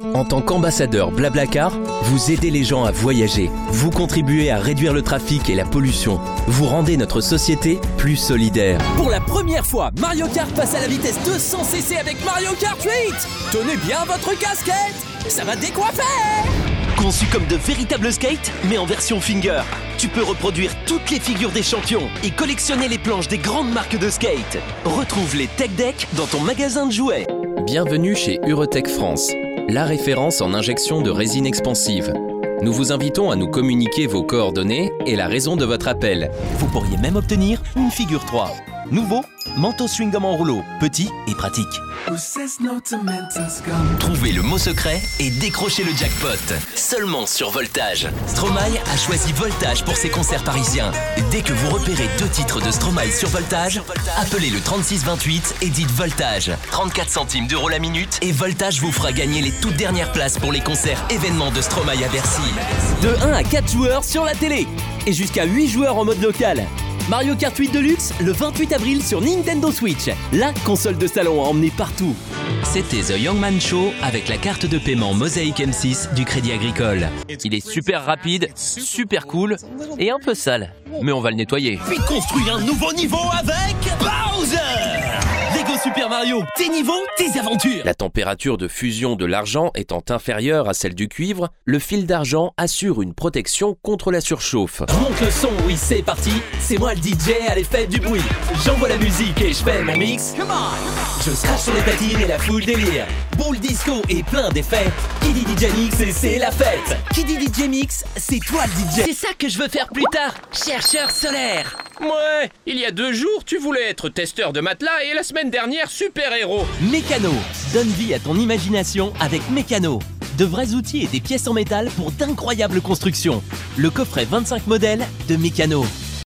En tant qu'ambassadeur Blablacar, vous aidez les gens à voyager. Vous contribuez à réduire le trafic et la pollution. Vous rendez notre société plus solidaire. Pour la première fois, Mario Kart passe à la vitesse 200cc avec Mario Kart 8. Tenez bien votre casquette, ça va décoiffer. Conçu comme de véritables skates, mais en version finger. Tu peux reproduire toutes les figures des champions et collectionner les planches des grandes marques de skate. Retrouve les Tech Deck dans ton magasin de jouets. Bienvenue chez Eurotech France, la référence en injection de résine expansive. Nous vous invitons à nous communiquer vos coordonnées et la raison de votre appel. Vous pourriez même obtenir une figure 3. Nouveau, Mentos Chewing Gum en rouleau, petit et pratique. Trouvez le mot secret et décrochez le jackpot. Seulement sur Voltage. Stromae a choisi Voltage pour ses concerts parisiens. Dès que vous repérez 2 titres de Stromae sur Voltage, appelez le 3628 et dites Voltage. 34 centimes d'euros la minute et Voltage vous fera gagner les toutes dernières places pour les concerts événements de Stromae à Bercy. De 1 à 4 joueurs sur la télé et jusqu'à 8 joueurs en mode local. Mario Kart 8 Deluxe, le 28 avril sur Nintendo Switch, la console de salon à emmener partout. C'était The Young Man Show avec la carte de paiement Mosaic M6 du Crédit Agricole. Il est super rapide, super cool et un peu sale. Mais on va le nettoyer. Puis construis un nouveau niveau avec Bowser. Lego Super Mario, tes niveaux, tes aventures. La température de fusion de l'argent étant inférieure à celle du cuivre, le fil d'argent assure une protection contre la surchauffe. Monte le son, oui c'est parti, c'est moi le DJ, allez faites du bruit. J'envoie la musique et je fais mon mix. Je scratch sur les platines et la foule délire. Boule disco et plein d'effets. Qui dit DJ Mix et c'est la fête. Qui dit DJ Mix, c'est toi le DJ. C'est ça que je veux faire plus tard, chercheur solaire. Ouais, il y a 2 jours, tu voulais être testeur de matelas et la semaine dernière, super-héros. Mécano, donne vie à ton imagination avec Mécano. De vrais outils et des pièces en métal pour d'incroyables constructions. Le coffret 25 modèles de Mécano.